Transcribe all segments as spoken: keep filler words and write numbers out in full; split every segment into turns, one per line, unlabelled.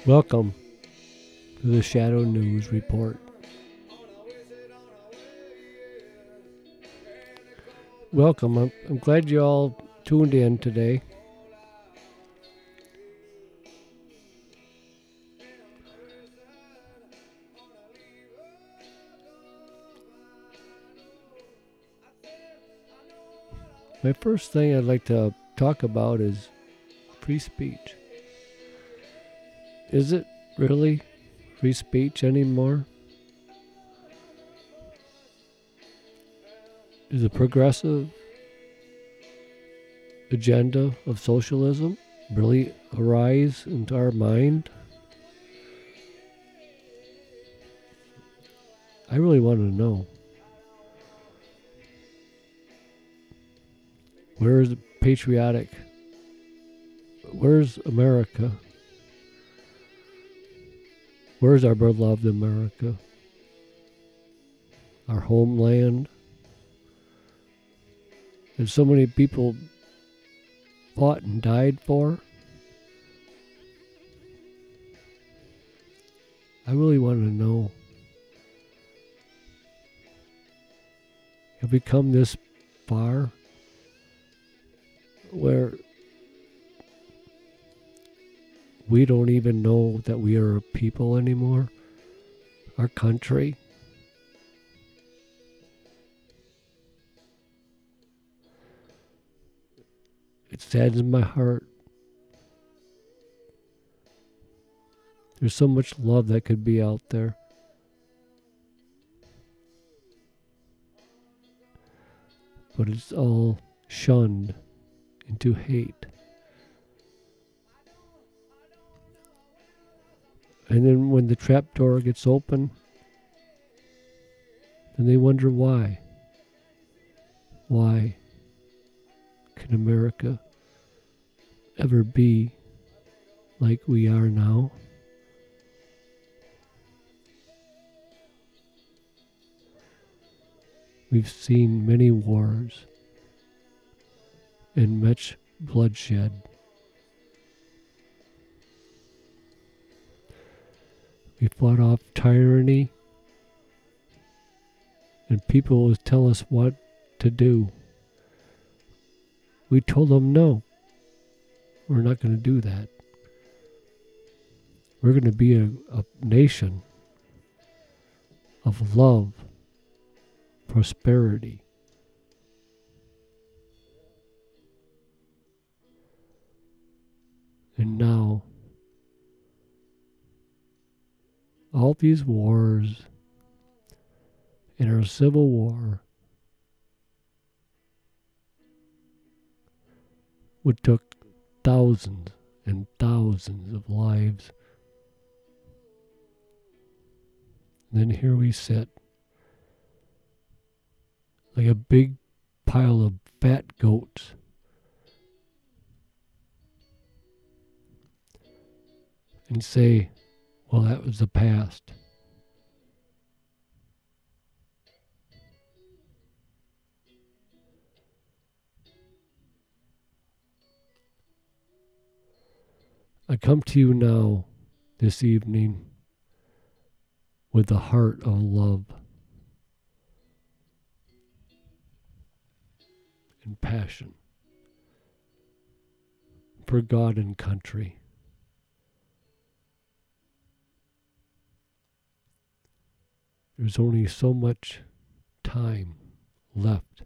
Welcome to the Shadow News Report. Welcome. I'm, I'm glad you all tuned in today. My first thing I'd like to talk about is free speech. Is it really free speech anymore? Is the progressive agenda of socialism really arise into our mind? I really want to know. Where is the patriotic? Where's America? Where's our beloved America? Our homeland? That so many people fought and died for? I really want to know. Have we come this far where we don't even know that we are a people anymore? Our country? It saddens my heart. There's so much love that could be out there. But it's all shunned into hate. And then when the trap door gets open, then they wonder why. Why can America ever be like we are now? We've seen many wars and much bloodshed. We fought off tyranny, and people would tell us what to do. We told them, no, we're not going to do that. We're going to be a, a nation of love, prosperity. And now, all these wars and our civil war would took thousands and thousands of lives. And then here we sit, like a big pile of fat goats. And say, well, that was the past. I come to you now, this evening, with the heart of love and passion for God and country. There's only so much time left.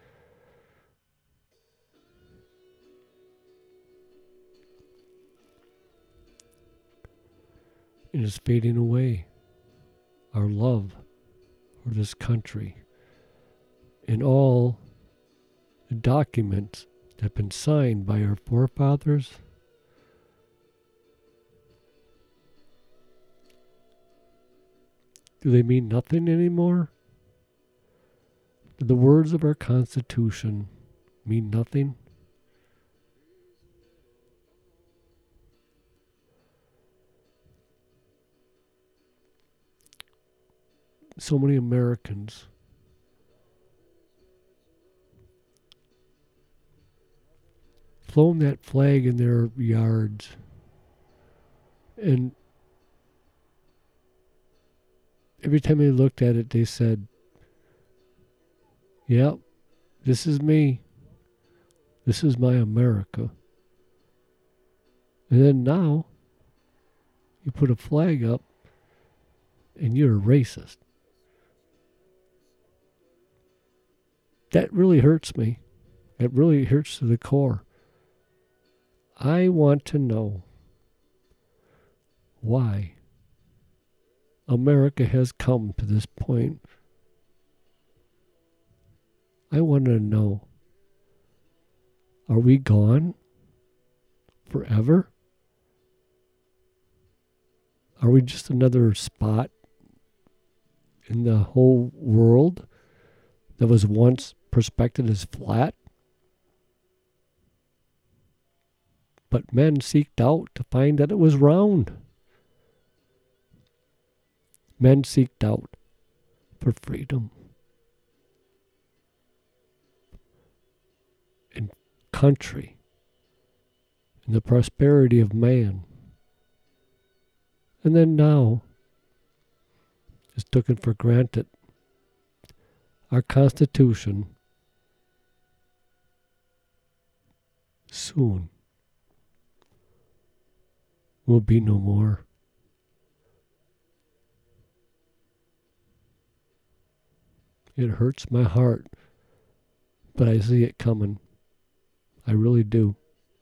It is fading away. Our love for this country and all the documents that have been signed by our forefathers. Do they mean nothing anymore? Do the words of our Constitution mean nothing? So many Americans flown that flag in their yards and every time they looked at it, they said, yep, this is me. This is my America. And then now, you put a flag up, and you're a racist. That really hurts me. It really hurts to the core. I want to know why America has come to this point. I want to know, are we gone forever? Are we just another spot in the whole world that was once prospected as flat? But men seeked out to find that it was round. Men seeked out for freedom and country and the prosperity of man. And then now, it's taken for granted. Our Constitution soon will be no more. It hurts my heart, but I see it coming. I really do.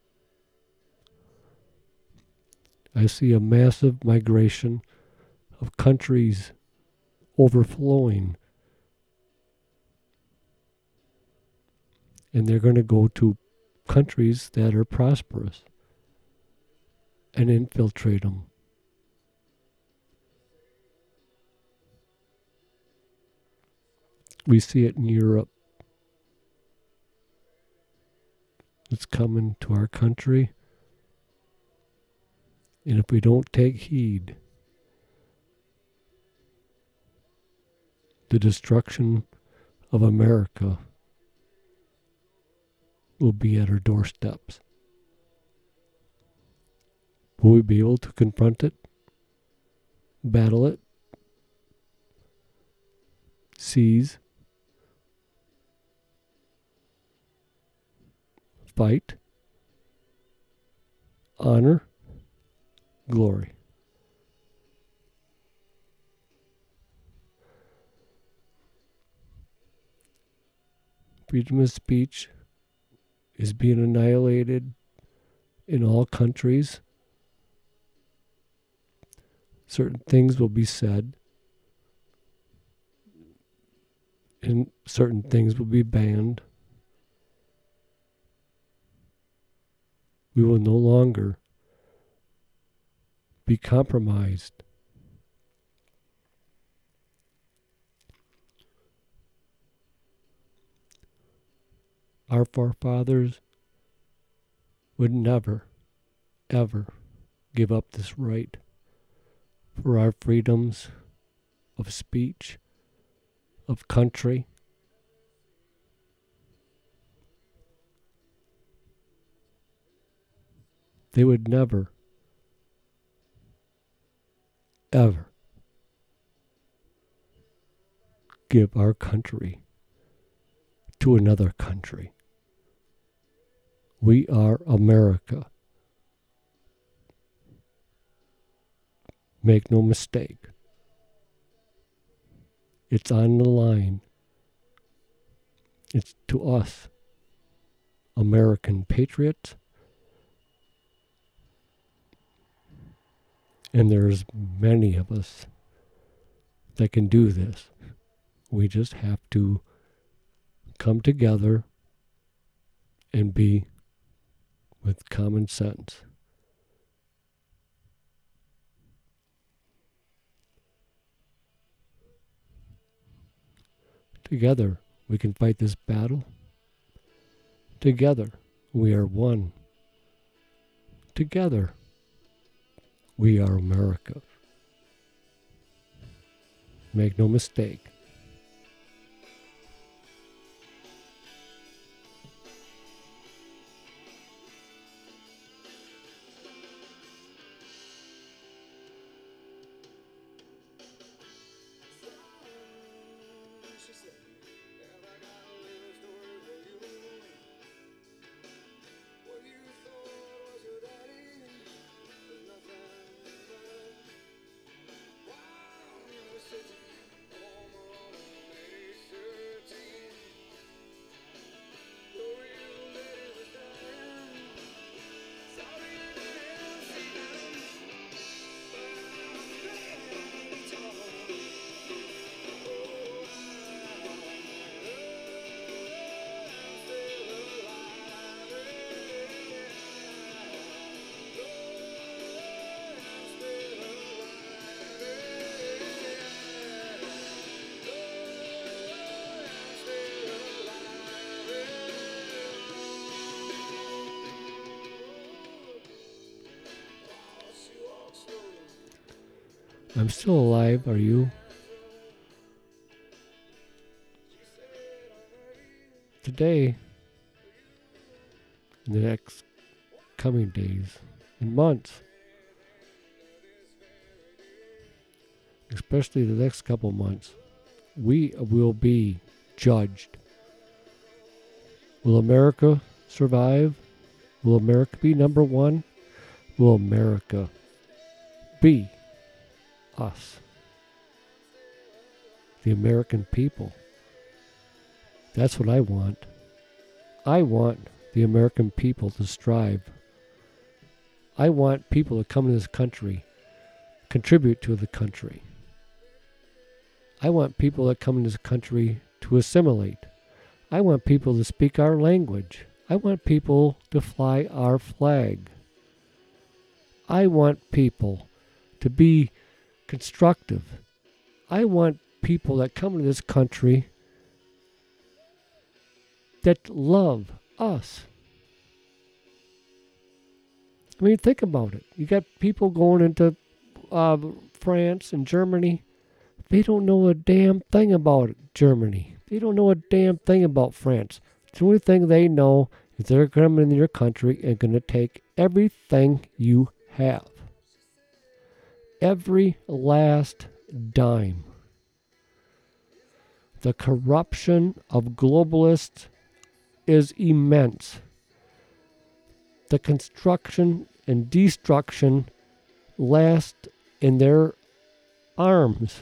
I see a massive migration of countries overflowing. And they're going to go to countries that are prosperous and infiltrate them. We see it in Europe. It's coming to our country. And if we don't take heed, the destruction of America will be at our doorsteps. Will we be able to confront it? Battle it? Seize? Fight? Honor? Glory? Freedom of speech is being annihilated in all countries. Certain things will be said, and certain things will be banned. We will no longer be compromised. Our forefathers would never, ever give up this right for our freedoms of speech, of country. They would never, ever give our country to another country. We are America. Make no mistake. It's on the line. It's to us, American patriots. And there's many of us that can do this. We just have to come together and be with common sense. Together, we can fight this battle. Together, we are one. Together, we are America. Make no mistake. I'm still alive, are you? Today, in the next coming days and months, especially the next couple months, we will be judged. Will America survive? Will America be number one? Will America be us? The American people. That's what I want. I want the American people to strive. I want people to come to this country, contribute to the country. I want people that come in this country to assimilate. I want people to speak our language. I want people to fly our flag. I want people to be constructive. I want people that come to this country that love us. I mean, think about it. You got people going into uh, France and Germany. They don't know a damn thing about Germany. They don't know a damn thing about France. The only thing they know is they're coming into your country and going to take everything you have. Every last dime. The corruption of globalists is immense. The construction and destruction last in their arms.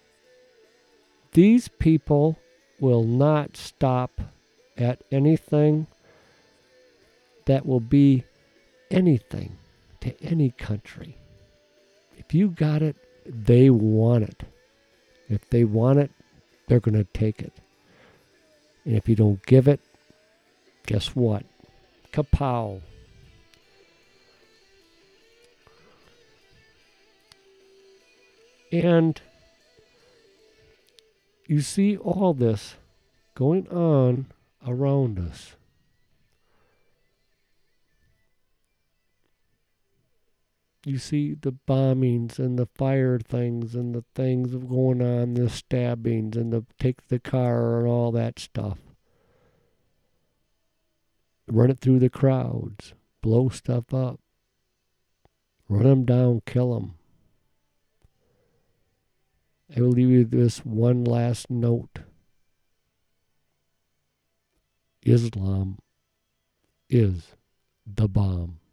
These people will not stop at anything that will be anything to any country. If you got it, they want it. If they want it, they're going to take it. And if you don't give it, guess what? Kapow. And you see all this going on around us. You see the bombings and the fire things and the things going on, the stabbings and the take the car and all that stuff. Run it through the crowds, blow stuff up, run them down, kill them. I will leave you this one last note. Islam is the bomb.